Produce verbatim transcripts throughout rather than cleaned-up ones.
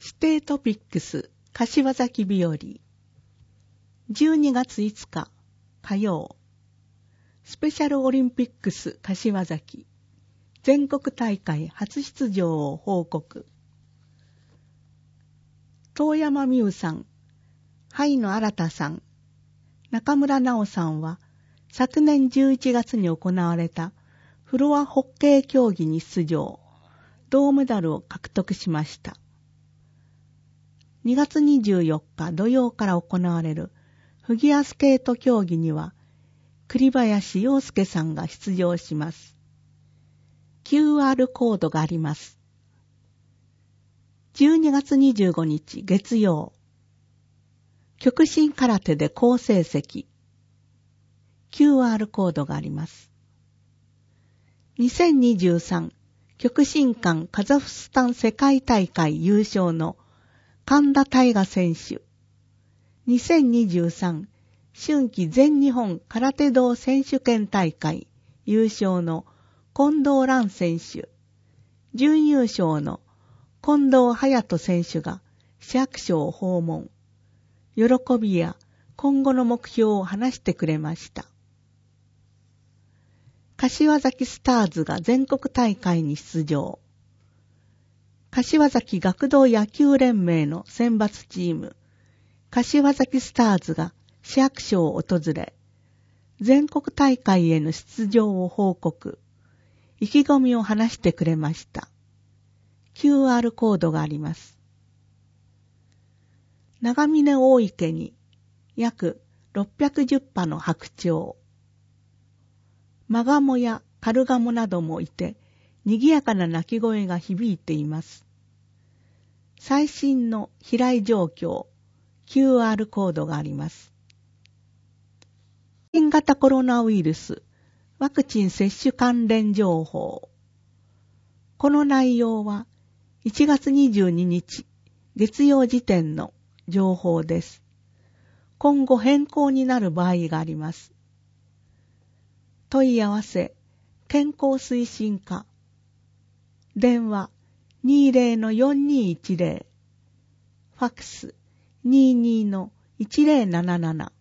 指定トピックス柏崎日和じゅうにがついつか火曜スペシャルオリンピックス柏崎全国大会初出場を報告。遠山美羽さん、灰野新さん、中村直さんは昨年じゅういちがつに行われたフロアホッケー競技に出場、銅メダルを獲得しました。にがつにじゅうよっか土曜から行われるフィギュアスケート競技には栗林洋介さんが出場します。キューアール コードがあります。じゅうにがつにじゅうごにち月曜、極真空手で好成績。キューアール コードがあります。にせんにじゅうさん極真館カザフスタン世界大会優勝の神田大河選手。にせんにじゅうさん春季全日本空手道選手権大会優勝の近藤蘭選手。準優勝の近藤隼人選手が市役所を訪問。喜びや今後の目標を話してくれました。柏崎スターズが全国大会に出場。柏崎学童野球連盟の選抜チーム、柏崎スターズが市役所を訪れ、全国大会への出場を報告、意気込みを話してくれました。キューアール コードがあります。長峰大池に約ろっぴゃくじゅっぱの白鳥。マガモやカルガモなどもいて、賑やかな鳴き声が響いています。最新の飛来状況、キューアール コードがあります。新型コロナウイルス、ワクチン接種関連情報。この内容はいちがつにじゅうににち、月曜時点の情報です。今後変更になる場合があります。問い合わせ、健康推進課。電話、にじゅうのよんにーいちぜろ。ファックス、にじゅうにのいちぜろなななな。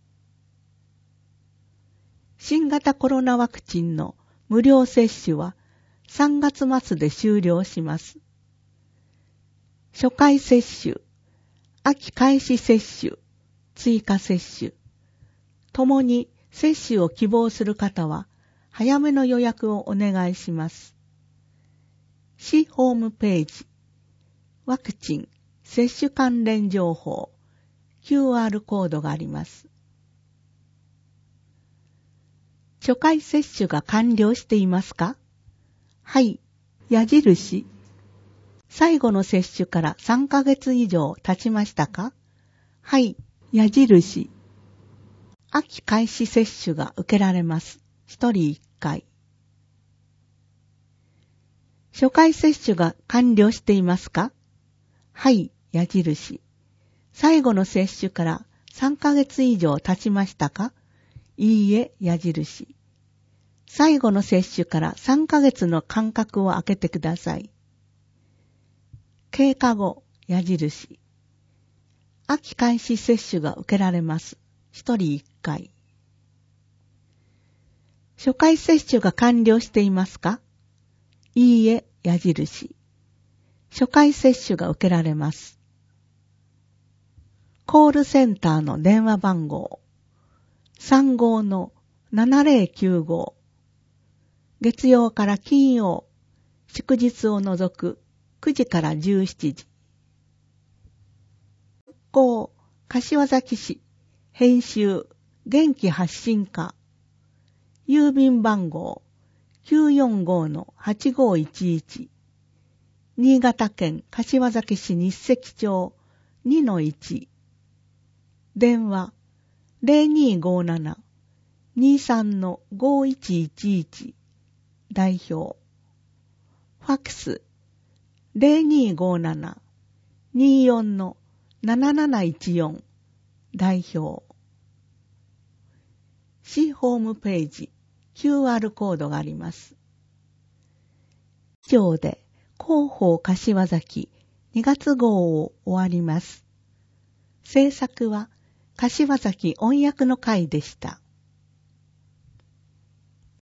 新型コロナワクチンの無料接種はさんがつまつで終了します。初回接種、秋開始接種、追加接種、ともに接種を希望する方は早めの予約をお願いします。市ホームページ、ワクチン、接種関連情報、キューアール コードがあります。初回接種が完了していますか？はい、矢印。最後の接種からさんかげつ以上経ちましたか？はい、矢印。秋開始接種が受けられます。一人一回。初回接種が完了していますか？はい、矢印。最後の接種からさんかげつ以上経ちましたか？いいえ、矢印。最後の接種からさんかげつの間隔を空けてください。経過後、矢印。秋開始接種が受けられます。一人一回。初回接種が完了していますか？いいえ、矢印。初回接種が受けられます。コールセンターの電話番号さんごのななぜろきゅうご。月曜から金曜、祝日を除くくじからじゅうしちじ。復興、柏崎市、編集、元気発信課。郵便番号きゅうよんごのはちごいちいち。新潟県柏崎市日石町 にのいち。電話ゼロにーごーなな にーさんのごいちいちいち。代表。ファックスゼロにーごーなな にーよんのなななないちよん。代表。市ホームページ キューアール コードがあります。以上で広報柏崎にがつ号を終わります。制作は柏崎音訳の会でした。